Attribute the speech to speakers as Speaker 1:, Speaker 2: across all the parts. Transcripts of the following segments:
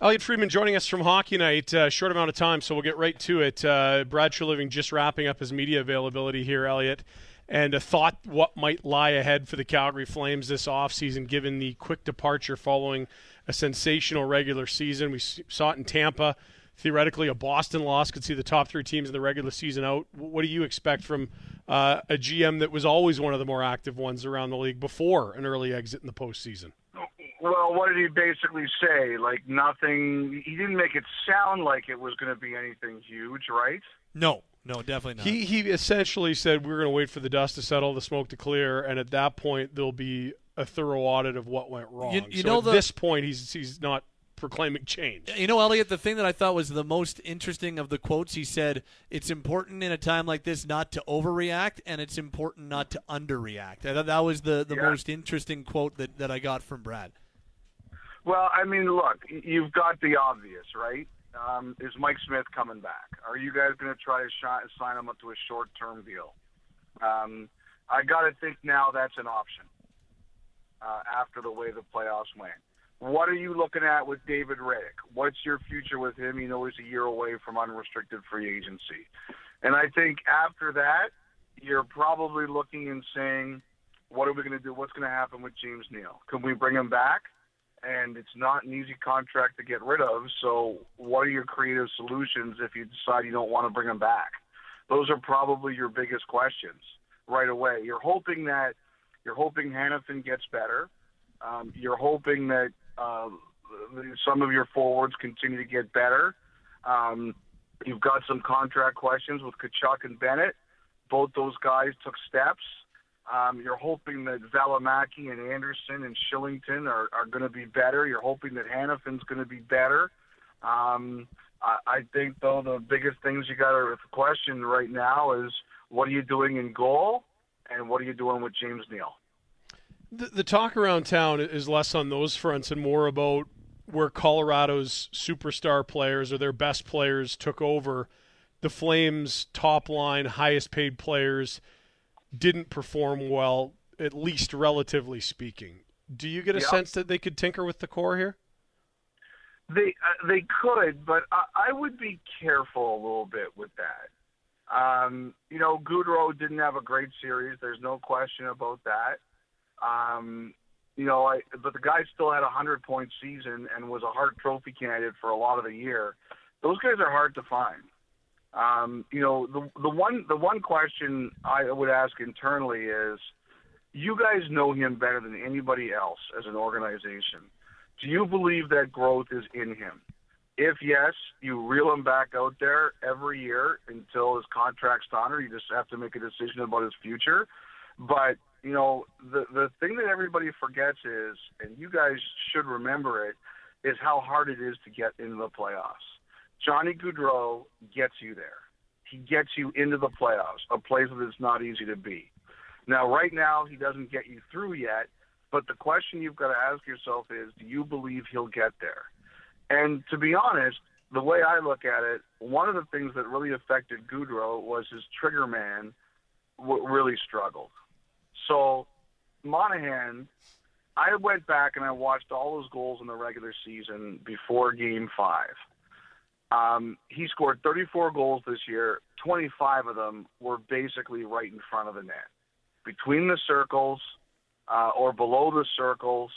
Speaker 1: Elliot Friedman joining us from Hockey Night. Short amount of time, so we'll get right to it. Brad Treliving just wrapping up his media availability here, Elliot. And a thought what might lie ahead for the Calgary Flames this offseason, given the quick departure following a sensational regular season. We saw it in Tampa. Theoretically, a Boston loss could see the top three teams in the regular season out. What do you expect from a GM that was always one of the more active ones around the league before an early exit in the postseason?
Speaker 2: Well, what did he basically say? Like nothing. He didn't make it sound like it was going to be anything huge, right?
Speaker 3: No, definitely not.
Speaker 1: He essentially said we're going to wait for the dust to settle, the smoke to clear, and at that point there'll be a thorough audit of what went wrong. At this point, he's not proclaiming change.
Speaker 3: You know, Elliot, the thing that I thought was the most interesting of the quotes, he said, it's important in a time like this not to overreact, and it's important not to underreact. I thought that was the most interesting quote that I got from Brad.
Speaker 2: Well, I mean, look, you've got the obvious, right? Is Mike Smith coming back? Are you guys going to try to sign him up to a short-term deal? I got to think now that's an option after the way the playoffs went. What are you looking at with David Rittich? What's your future with him? You know he's a year away from unrestricted free agency. And I think after that, you're probably looking and saying, what are we going to do? What's going to happen with James Neal? Can we bring him back? And it's not an easy contract to get rid of, so what are your creative solutions if you decide you don't want to bring him back? Those are probably your biggest questions right away. You're hoping Hanifin gets better. You're hoping that some of your forwards continue to get better. You've got some contract questions with Tkachuk and Bennett. Both those guys took steps. You're hoping that Valimaki and Anderson and Shillington are going to be better. You're hoping that Hanifin's going to be better. I think, though, the biggest things you got to question right now is what are you doing in goal and what are you doing with James Neal?
Speaker 1: The talk around town is less on those fronts and more about where Colorado's superstar players or their best players took over. The Flames' top line, highest paid players didn't perform well, at least relatively speaking. Do you get a sense that they could tinker with the core here?
Speaker 2: They could, but I would be careful a little bit with that. Gaudreau didn't have a great series. There's no question about that. But the guy still had a 100-point season and was a Hart Trophy candidate for a lot of the year. Those guys are hard to find. The one question I would ask internally is, you guys know him better than anybody else as an organization. Do you believe that growth is in him? If yes, you reel him back out there every year until his contract's done, or you just have to make a decision about his future. But, the thing that everybody forgets is, and you guys should remember it, is how hard it is to get into the playoffs. Johnny Gaudreau gets you there. He gets you into the playoffs, a place that it's not easy to be. Now, right now, he doesn't get you through yet, but the question you've got to ask yourself is, do you believe he'll get there? And to be honest, the way I look at it, one of the things that really affected Gaudreau was his trigger man really struggled. So Monahan, I went back and I watched all those goals in the regular season before Game 5. He scored 34 goals this year. 25 of them were basically right in front of the net. Between the circles or below the circles,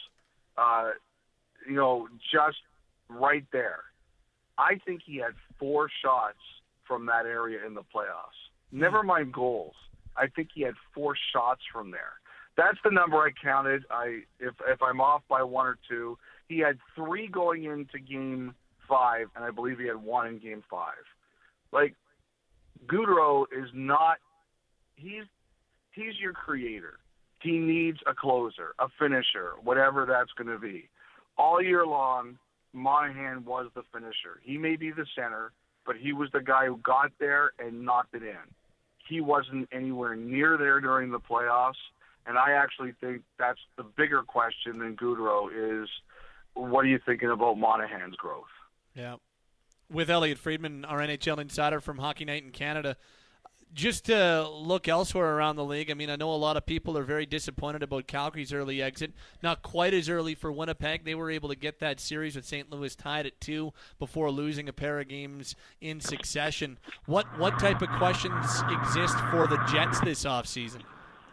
Speaker 2: just right there. I think he had 4 shots from that area in the playoffs. Never mind goals. I think he had 4 shots from there. That's the number I counted. If I'm off by 1 or 2, he had 3 going into Game 5, and I believe he had 1 in Game 5. Like, Gaudreau is not – he's your creator. He needs a closer, a finisher, whatever that's going to be. All year long, Monahan was the finisher. He may be the center, but he was the guy who got there and knocked it in. He wasn't anywhere near there during the playoffs, and I actually think that's the bigger question than Gaudreau is, what are you thinking about Monahan's growth?
Speaker 3: Yeah. With Elliot Friedman, our NHL insider from Hockey Night in Canada, Just to look elsewhere around the league, I mean, I know a lot of people are very disappointed about Calgary's early exit. Not quite as early for Winnipeg. They were able to get that series with St. Louis tied at 2 before losing a pair of games in succession. What type of questions exist for the Jets this offseason?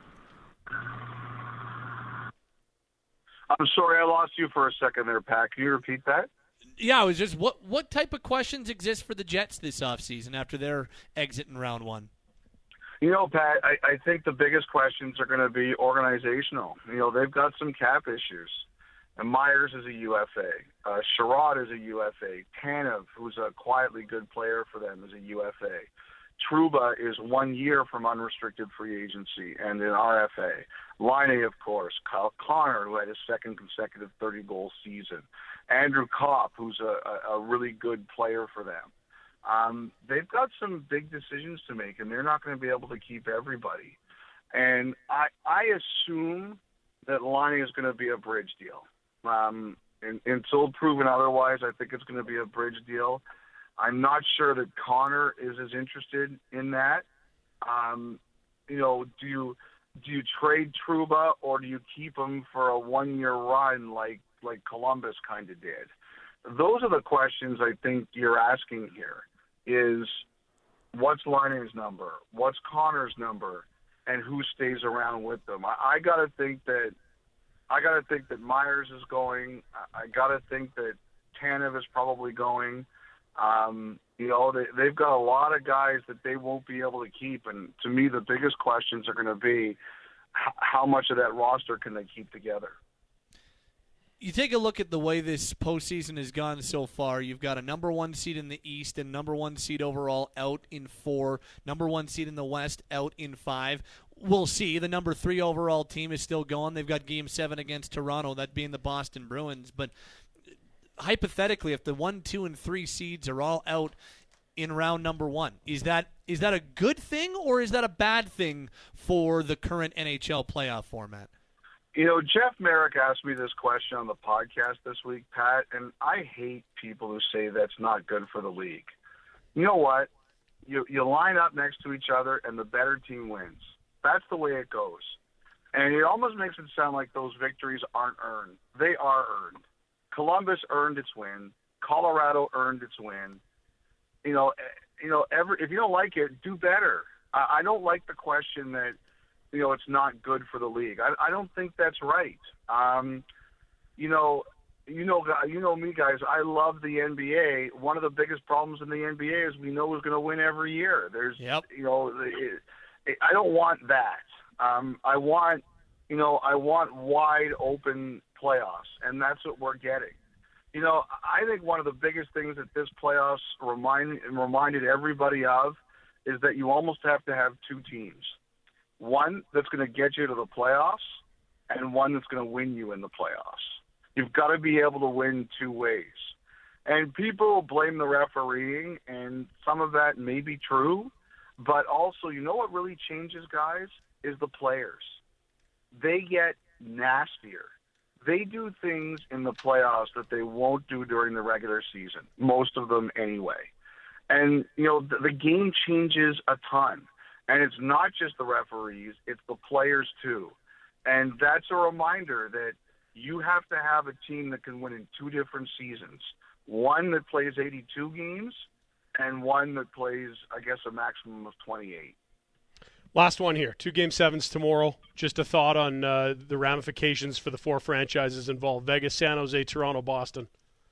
Speaker 2: I'm sorry, I lost you for a second there, Pat. Can you repeat that?
Speaker 3: Yeah, it was just what type of questions exist for the Jets this offseason after their exit in round 1?
Speaker 2: You know, Pat, I think the biggest questions are going to be organizational. You know, they've got some cap issues. And Myers is a UFA. Sherrod is a UFA. Tanev, who's a quietly good player for them, is a UFA. Trouba is 1 year from unrestricted free agency and an RFA. Laine, of course. Kyle Connor, who had his second consecutive 30-goal season. Andrew Kopp, who's a really good player for them. They've got some big decisions to make, and they're not going to be able to keep everybody. And I assume that Laine is going to be a bridge deal. Until proven otherwise, I think it's going to be a bridge deal. I'm not sure that Connor is as interested in that. You know, do you trade Trouba or do you keep him for a 1-year run like Columbus kind of did? Those are the questions I think you're asking here. Is what's Laine's number? What's Connor's number? And who stays around with them? I gotta think that Myers is going. I gotta think that Tanev is probably going. You know, they've got a lot of guys that they won't be able to keep, and to me, the biggest questions are going to be how much of that roster can they keep together.
Speaker 3: You take a look at the way this postseason has gone so far. You've got a number 1 seed in the East and number 1 seed overall out in 4, number 1 seed in the West out in 5. We'll see. The number 3 overall team is still going. They've got Game 7 against Toronto, that being the Boston Bruins. But hypothetically, if the 1, 2, and 3 seeds are all out in round number 1, is that a good thing or is that a bad thing for the current NHL playoff format?
Speaker 2: You know, Jeff Merrick asked me this question on the podcast this week, Pat, and I hate people who say that's not good for the league. You know what? You line up next to each other and the better team wins. That's the way it goes. And it almost makes it sound like those victories aren't earned. They are earned. Columbus earned its win. Colorado earned its win. You know, if you don't like it, do better. I don't like the question that, you know, it's not good for the league. I don't think that's right. You know me, guys. I love the NBA. One of the biggest problems in the NBA is we know who's going to win every year. You know, I don't want that. I want wide open playoffs, and that's what we're getting. You know, I think one of the biggest things that this playoffs reminded everybody of is that you almost have to have 2 teams. One that's going to get you to the playoffs and one that's going to win you in the playoffs. You've got to be able to win 2 ways. And people blame the refereeing, and some of that may be true, but also, you know what really changes, guys, is the players. They get nastier. They do things in the playoffs that they won't do during the regular season, most of them anyway. And, you know, the game changes a ton. And it's not just the referees, it's the players too. And that's a reminder that you have to have a team that can win in 2 different seasons. One that plays 82 games and one that plays, I guess, a maximum of 28.
Speaker 1: Last one here. 2 Game 7s tomorrow. Just a thought on the ramifications for the 4 franchises involved. Vegas, San Jose, Toronto, Boston.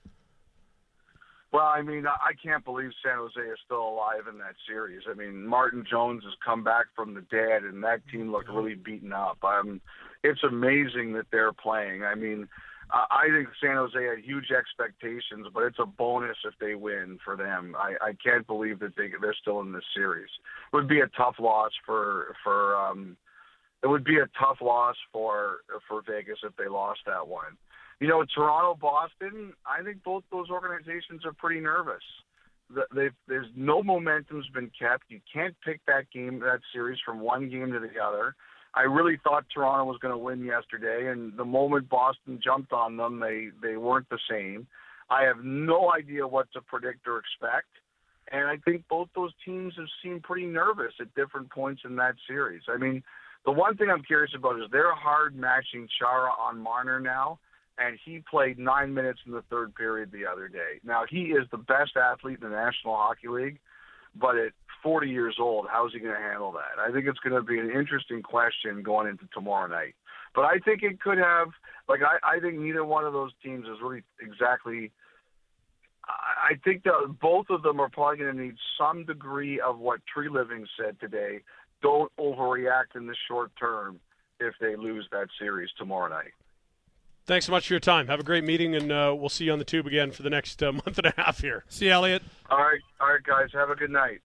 Speaker 2: Well, I mean, I can't believe San Jose is still alive in that series. I mean, Martin Jones has come back from the dead, and that team looked really beaten up. It's amazing that they're playing. I mean, I think San Jose had huge expectations, but it's a bonus if they win for them. I can't believe that they're still in this series. It would be a tough loss for Vegas if they lost that one. You know, Toronto, Boston, I think both those organizations are pretty nervous. There's no momentum's been kept. You can't pick that series from one game to the other. I really thought Toronto was going to win yesterday, and the moment Boston jumped on them, they weren't the same. I have no idea what to predict or expect. And I think both those teams have seemed pretty nervous at different points in that series. I mean, the one thing I'm curious about is they're hard matching Chara on Marner now, and he played 9 minutes in the third period the other day. Now, he is the best athlete in the National Hockey League, but at 40 years old, how's he going to handle that? I think it's going to be an interesting question going into tomorrow night. But I think it could have, I think neither one of those teams is really exactly – I think that both of them are probably going to need some degree of what Tree Living said today. Don't overreact in the short term if they lose that series tomorrow night.
Speaker 1: Thanks so much for your time. Have a great meeting, and we'll see you on the tube again for the next month and a half here.
Speaker 3: See you, Elliot.
Speaker 2: All right, guys. Have a good night.